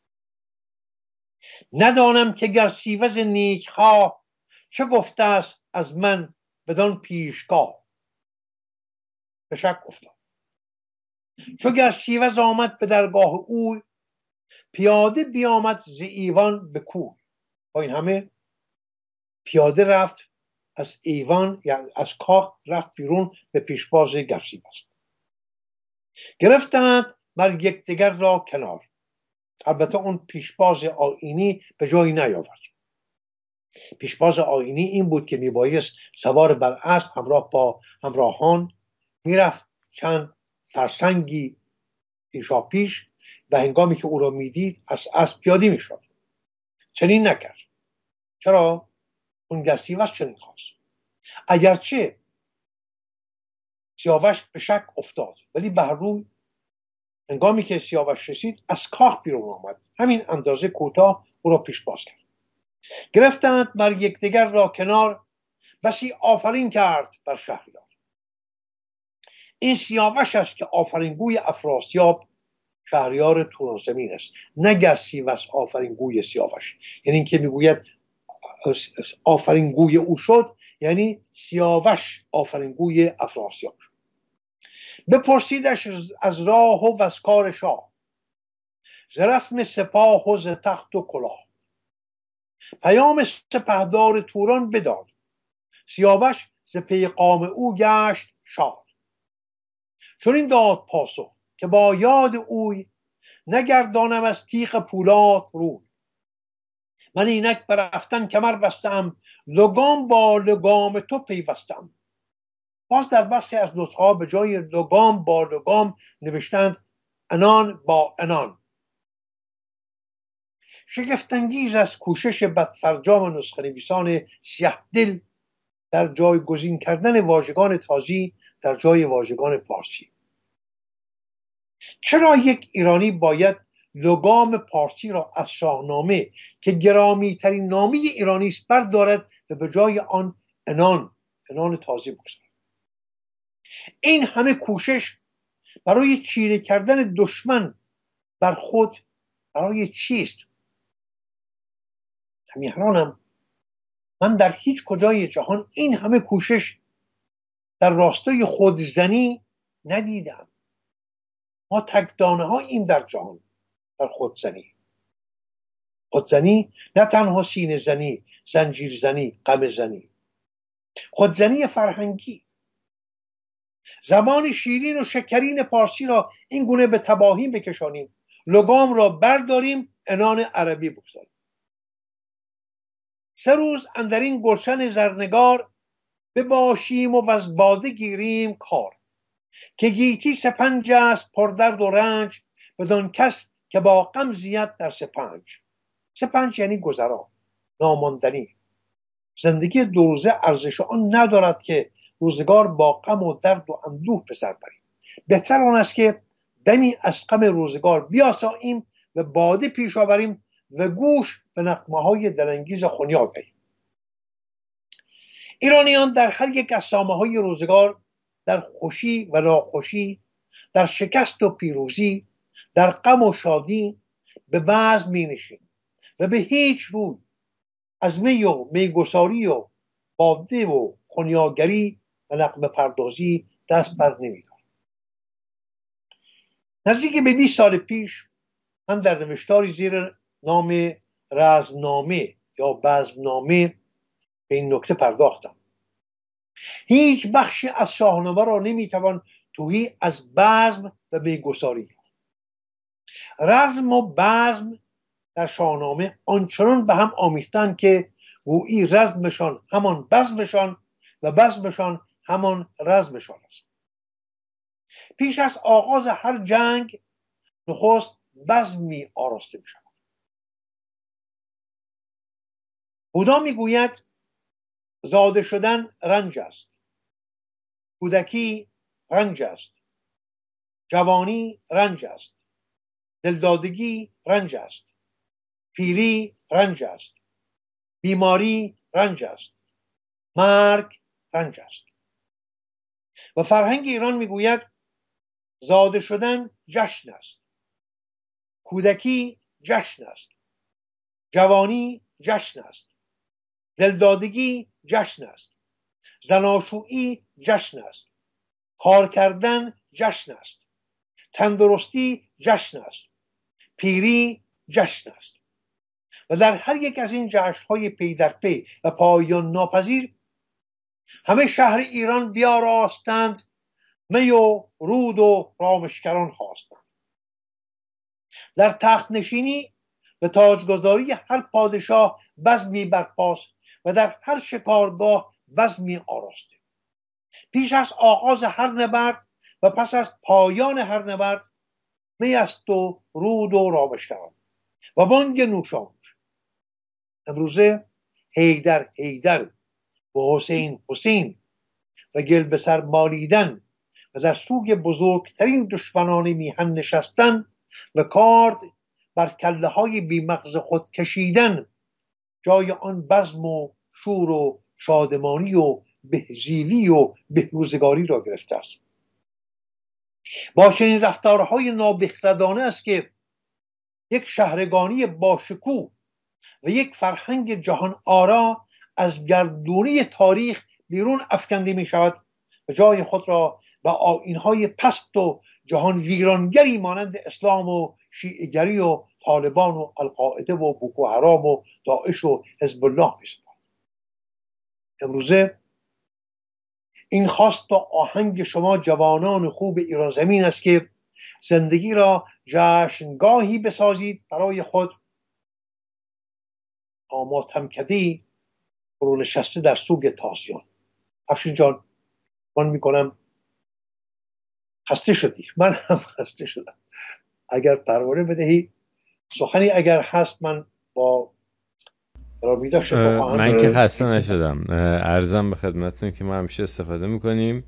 ندانم که گرسیوز نیکخواه، چه گفته است از من بدان پیشگاه. به شک افتاد. چو گرسیوز آمد به درگاه اوی، پیاده بیامد ز ایوان به کوی. با این همه پیاده رفت از ایوان، یعنی از کاخ رفت بیرون به پیشباز گرسیوز. گرفتند بر یکدیگر را کنار. البته اون پیشباز آیینی به جایی نیاورد. پیشباز آیینی این بود که میبایست سوار بر اسب همراه با همراهان میرفت چند فرسنگی پیشا پیش و هنگامی که او را میدید از اسب پیاده میشد. چنین نکرد. چرا؟ اون گرسیوز چنین خواست. اگرچه سیاوش به شک افتاد، ولی بهروی هنگامی که سیاوش رسید از کاخ بیرون آمد، همین اندازه کوتاه او را پیش باز کرد. گرفتند بر یکدیگر را کنار، بسی آفرین کرد بر شهریار. این سیاوش است که آفرینگوی افراسیاب شهریار توران زمین است، نه گرسیوز آفرینگوی سیاوش. یعنی این که میگوید آفرینگوی او شد، یعنی سیاوش آفرینگوی افراسیاب شد. بپرسیدش از راه و از کار شاه، ز رسم سپاه و ز تخت و کلاه. پیام سپهدار توران بداد، سیاوش ز پیغام او گشت شاد. چون این داد پاسخ که با یاد اوی، نگردانم از تیغ پولاد روی. من اینک برفتن کمر بستم، لگام با لگام تو پیوستم. باز در برخی از نسخه ها به جای لگام با لگام نوشتند انان با انان. شگفت‌انگیز از کوشش بدفرجام نسخه نویسان سیه دل در جایگزین کردن واژگان تازی در جای واژگان پارسی. چرا یک ایرانی باید لگام پارسی را از شاهنامه که گرامی ترین نامه ایرانی است بردارد و به جای آن انان انان تازی بگذارد؟ این همه کوشش برای چیره کردن دشمن بر خود برای چیست؟ همیهرانم من در هیچ کجای جهان این همه کوشش در راستای خودزنی ندیدم. ما تکدانه ها این در جهان در خودزنی. خودزنی نه تنها سینه زنی، زنجیر زنی، غم زنی، خودزنی فرهنگی. زبان شیرین و شکرین پارسی را این گونه به تباهی بکشانیم، لگام را برداریم انان عربی بگذاریم. سه روز اندر این گلشن زرنگار، بباشیم و از باده گیریم کار. که گیتی سپنج است پر درد و رنج، بدان کس که با غم زید در سپنج. سپنج یعنی گذرا، ناماندنی. زندگی دو روزه ارزش آن ندارد که روزگار با غم و درد و اندوه به سر بریم. بهتر آن است که دمی از غم روزگار بیاساییم و باده پیش آوریم و گوش به نغمه‌های دلانگیز خنیا دهیم. ایرانیان در هر یک از سامه‌های روزگار، در خوشی و ناخوشی، در شکست و پیروزی، در غم و شادی به بزم می نشیم و به هیچ روی از می و میگساری و باده و خنیاگری و نغمه پردازی دست بر نمی‌داریم. نزدیک به بیست سال پیش من در نوشتاری زیر نام رزمنامه یا بزمنامه به این نکته پرداختم. هیچ بخشی از شاهنامه را نمیتوان توهی از بزم و میگساری. رزم و بزم در شاهنامه آنچنان به هم آمیختند که گویی رزمشان همان بزمشان و بزمشان همان رزمشان است. پیش از آغاز هر جنگ نخست بزمی آراسته می شود. هودا می گوید زاده شدن رنج است، کودکی رنج است، جوانی رنج است، دلدادگی رنج است، پیری رنج است، بیماری رنج است، مرگ رنج است. و فرهنگ ایران میگوید زاده شدن جشن است، کودکی جشن است، جوانی جشن است، دلدادگی جشن است، زناشویی جشن است، کار کردن جشن است، تندرستی جشن است، پیری جشن است. و در هر یک از این جشن‌های پی در پی و پایان ناپذیر همه شهر ایران بیاراستند، می و رود و رامشگران خواستند. در تخت نشینی به تاجگذاری هر پادشاه بزمی برپاست و در هر شکارگاه بزمی آراسته. پیش از آغاز هر نبرد و پس از پایان هر نبرد می است و رود و رامشگران و بانگ نوشاموش. امروزه حیدر حیدر و حسین حسین و گل به سر مالیدن و در سوگ بزرگترین دشمنان میهن نشستن و کارد بر کله های بیمغز خود کشیدن جای آن بزم و شور و شادمانی و بهزیوی و بهروزگاری را گرفته است. با چنین رفتارهای نابخردانه است که یک شهرگانی باشکوه و یک فرهنگ جهان آرا از گردونه تاریخ بیرون افکنده می شود و جای خود را به آیین‌های پست و جهان ویرانگری مانند اسلام و شیعه‌گری و طالبان و القاعده و بوکو حرام و داعش و حزب الله می سپارد. امروزه این خواست و آهنگ شما جوانان خوب ایران زمین است که زندگی را جشنگاهی بسازید برای خود، اما تمکدی فرو نشسته در سوگ تازیان. افشین جان، من میکنم خسته شدی، من هم خسته شدم. اگر پروانه بدهی سخنی اگر هست من با من که خسته نشدم. عرضم به خدمتتون که ما همیشه استفاده میکنیم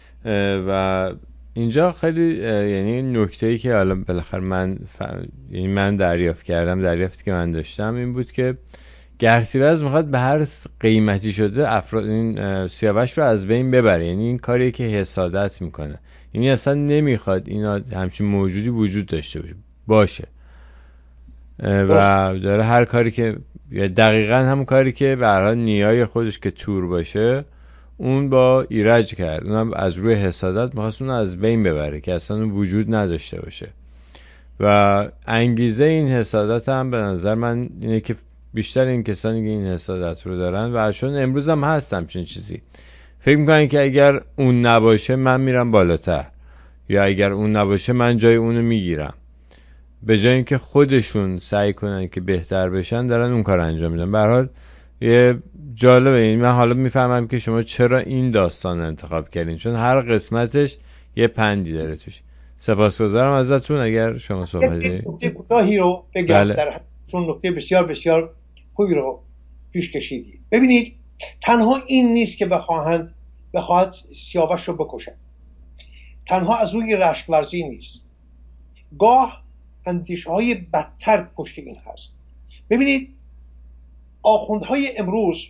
و اینجا خیلی یعنی نکته‌ای که حالا بالاخره من ف... یعنی من دریافت کردم، دریافتی که من داشتم این بود که گرسیوز میخواد به هر قیمتی شده افراد این سیاوش رو از بین ببره. یعنی این کاریه که حسادت میکنه، یعنی اصلا نمیخواد اینا همچین موجودی وجود داشته باشه باشه و داره هر کاری که دقیقاً همون کاری که به هر حال نیای خودش که تور باشه اون با ایرج کرد. اونم از روی حسادت میخواست اون از بین ببره که اصلا اون وجود نداشته باشه. و انگیزه این حسادت هم به نظر من اینه که بیشتر این کسانی که این حسادت رو دارن و چون امروز هم هستم چنین چیزی فکر میکنن که اگر اون نباشه من میرم بالاتر یا اگر اون نباشه من جای اونو میگیرم، به جای اینکه خودشون سعی کنن که بهتر بشن دارن اون کار انجام میدن. به هر حال یه جالبه این، من حالا میفهمم که شما چرا این داستان انتخاب کردین، چون هر قسمتش یه پندی داره توش. سپاسگزارم ازتون. اگر شما صحبت دارید نکته کوتاهی رو بگم. بله. در چون نکته بسیار بسیار خوبی رو پیش کشیدی. ببینید تنها این نیست که بخواهند بخواهد سیاوش رو بکشن، تنها از روی رشک ورزی نیست، گاه اندیشه های بدتر پشت این هست. ببینید آخوندهای امروز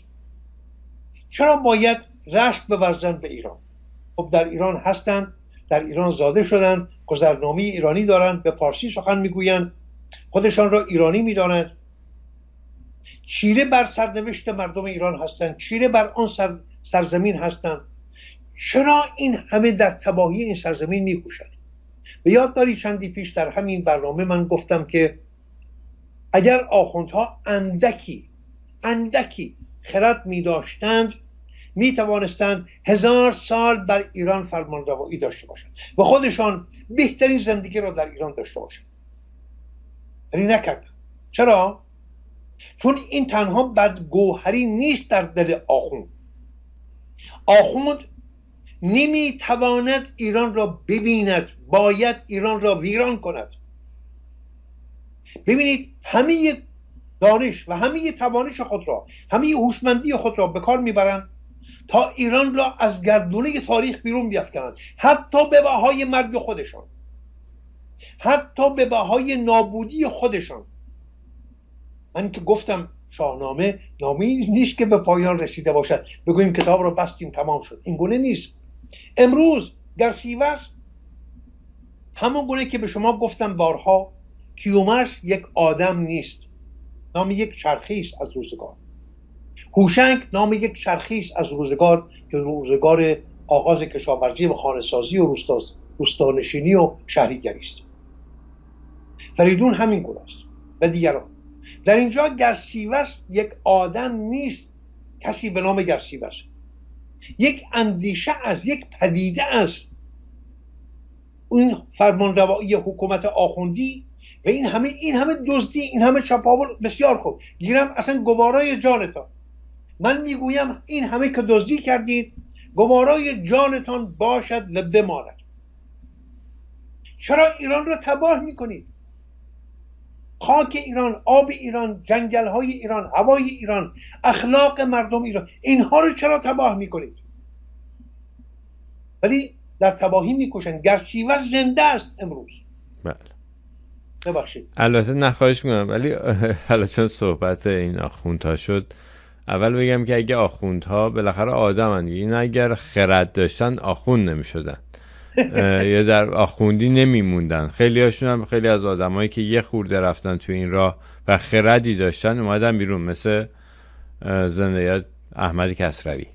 چرا باید رشک بورزن به ایران؟ خب در ایران هستند، در ایران زاده شدن، گذرنامه ایرانی دارن، به پارسی سخن میگوین، خودشان را ایرانی میدانند، چیره بر سرنوشت مردم ایران هستند، چیره بر آن سر سرزمین هستند. چرا این همه در تباهی این سرزمین میکوشند؟ به یاد داری چندی پیش در همین برنامه من گفتم که اگر آخوندها اندکی اندکی خرد می داشتند می توانستند هزار سال بر ایران فرمانروایی داشته باشند و خودشان بهترین زندگی را در ایران داشته باشند. ولی نکردن. چرا؟ چون این تنها بدگوهری نیست در دل آخوند. آخوند نمیتواند ایران را ببیند، باید ایران را ویران کند. ببینید همه دانش و همه توانش خود را، همه هوشمندی خود را به کار میبرند تا ایران را از گردونه تاریخ بیرون بیفکنند، حتی به بهای مرگ خودشان، حتی به بهای نابودی خودشان. من که گفتم شاهنامه نامی نیست که به پایان رسیده باشد بگوییم کتاب را بستیم تمام شد. این گونه نیست. امروز در سیوس همون گونه که به شما گفتم بارها، کیومرث یک آدم نیست، نام یک چرخی است از روزگار. هوشنگ نام یک چرخی است از روزگار که روزگار آغاز کشاورزی و خانه‌سازی و روستانشینی و شهریگری است. فریدون همین گونه است و دیگران. در اینجا گرسیوس یک آدم نیست، کسی به نام گرسیوس، یک اندیشه از یک پدیده است. این فرمانروایی حکومت آخوندی و این همه این همه دزدی، این همه چپاول، بسیار خوب، گیرم اصلا گوارای جانتان. من میگویم این همه که دزدی کردید گوارای جانتان باشد و بماند. چرا ایران را تباه میکنید؟ خاک ایران، آب ایران، جنگل های ایران، هوای ایران، اخلاق مردم ایران، اینها رو چرا تباه میکنید؟ ولی در تباهی میکشن. گرسیوس زنده است امروز. بله. ببخشید. البته نخواهش میکنم، ولی حالا چون صحبت این آخوندها شد، اول بگم که اگه آخوندها بالاخره آدمن، این اگر خرد داشتن آخوند نمیشدن یا در آخوندی نمیموندن. خیلی هاشون هم، خیلی از آدمایی که یه خورده رفتن تو این راه و خردی داشتن اومدن بیرون، مثل زندگی احمد کسروی.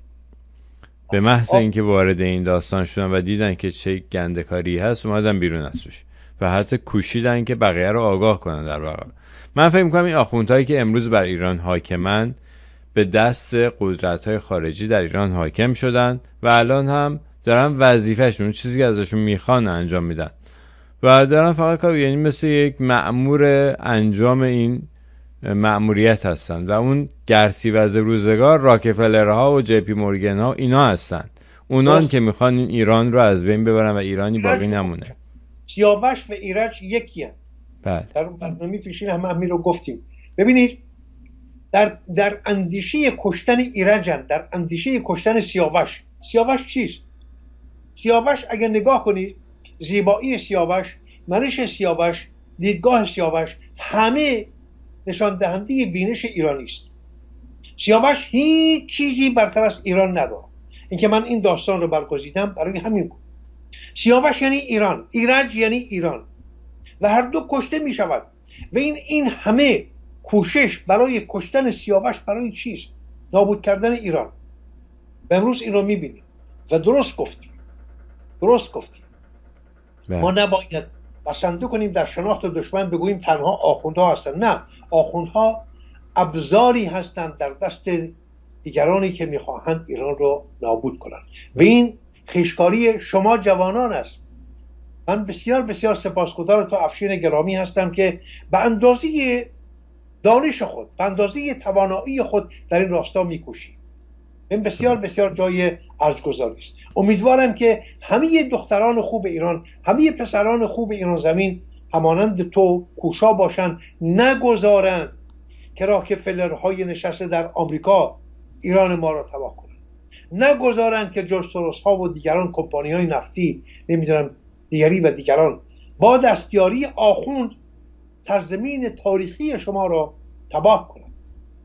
به محض اینکه وارد این داستان شدن و دیدن که چه گندکاری هست اومدن بیرون از توش و حتی کوشیدن که بقیه رو آگاه کنن. در واقع من فکر می‌کنم این آخوندهایی که امروز بر ایران حاکمن به دست قدرت‌های خارجی در ایران حاکم شدن و الان هم دارن وظیفه‌شون، چیزی که ازشون میخوان انجام میدن و دارن فقط کار، یعنی مثل یک مأمور انجام این مأموریت هستن. و اون گرسیوز روزگار راکفلرها و جی پی مورگن ها اینا هستن، اونان که میخوان این ایران رو از بین ببرن و ایرانی باقی نمونه. سیاوش و ایرج یکی هست. بله. در برنامه پیشین هم همین رو گفتیم. ببینید در در اندیشه کشتن ایرجن، در اندیشه کشتن سیاوش. سیاوش چیست؟ سیاوش اگر نگاه کنید، زیبایی سیاوش، منش سیاوش، دیدگاه سیاوش، همه نشان دهنده بینش ایرانی است. سیاوش هیچ چیزی برتر از ایران نداره. اینکه من این داستان رو برگزیدم برای همین بود. سیاوش یعنی ایران، ایرج یعنی ایران و هر دو کشته می شود. و این این همه کوشش برای کشتن سیاوش برای چیست؟ نابود کردن ایران. و امروز این رو می بینیم و درست گفتیم. درست گفتیم. ما نباید بسنده کنیم در شناخت دشمن بگوییم تنها آخوندها هستند. نه، آخوندها ابزاری هستند در دست دیگرانی که میخواهند ایران رو نابود کنند. و این خویشکاری شما جوانان است. من بسیار بسیار سپاسگزار تو افشین گرامی هستم که به اندازه دانش خود، به اندازه توانایی خود در این راستا میکوشی. این بسیار بسیار جای ارزگذاری است. امیدوارم که همه دختران خوب ایران، همه پسران خوب ایران زمین همانند تو کوشا باشند، نگذارند که راکفلرهای نشسته در آمریکا ایران ما را تباه کنند، نگذارند که جورج سوروس ها و دیگران کمپانی‌های نفتی، نمیدونم دیگری و دیگران با دستیاری آخوند سرزمین تاریخی شما را تباه کنند.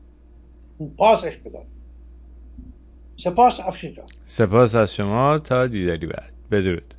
پاسش بدارید. سپاس افشین جان. سپاس از شما، تا دیداری بعد. بدرود.